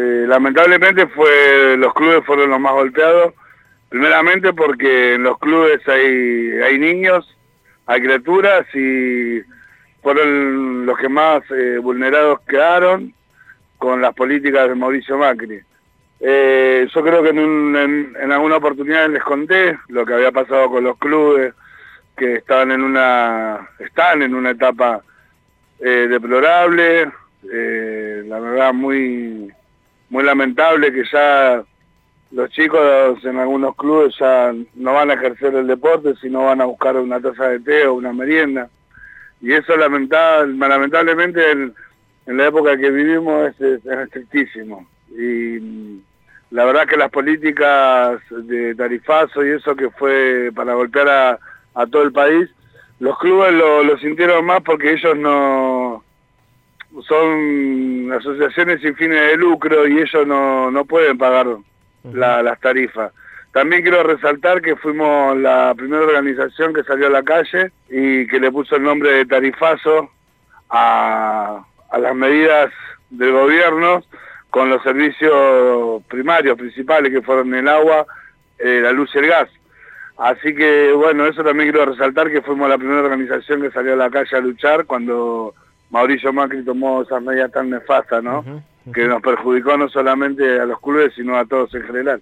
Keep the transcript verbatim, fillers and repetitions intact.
Eh, lamentablemente fue los clubes fueron los más golpeados, primeramente porque en los clubes hay, hay niños, hay criaturas y fueron los que más eh, vulnerados quedaron con las políticas de Mauricio Macri. Eh, yo creo que en, un, en, en alguna oportunidad les conté lo que había pasado con los clubes, que estaban en una, están en una etapa eh, deplorable, eh, la verdad muy, muy lamentable que ya los chicos en algunos clubes ya no van a ejercer el deporte, sino van a buscar una taza de té o una merienda. Y eso lamentable, lamentablemente en, en la época que vivimos es, es, es estrictísimo. Y la verdad que las políticas de tarifazo y eso que fue para golpear a, a todo el país, los clubes lo, lo sintieron más porque ellos no son asociaciones sin fines de lucro y ellos no, no pueden pagar la, las tarifas. También quiero resaltar que fuimos la primera organización que salió a la calle y que le puso el nombre de tarifazo a, a las medidas del gobierno con los servicios primarios, principales, que fueron el agua, eh, la luz y el gas. Así que, bueno, eso también quiero resaltar, que fuimos la primera organización que salió a la calle a luchar cuando Mauricio Macri tomó esas medidas tan nefastas, ¿no? Uh-huh, uh-huh. Que nos perjudicó no solamente a los clubes, sino a todos en general.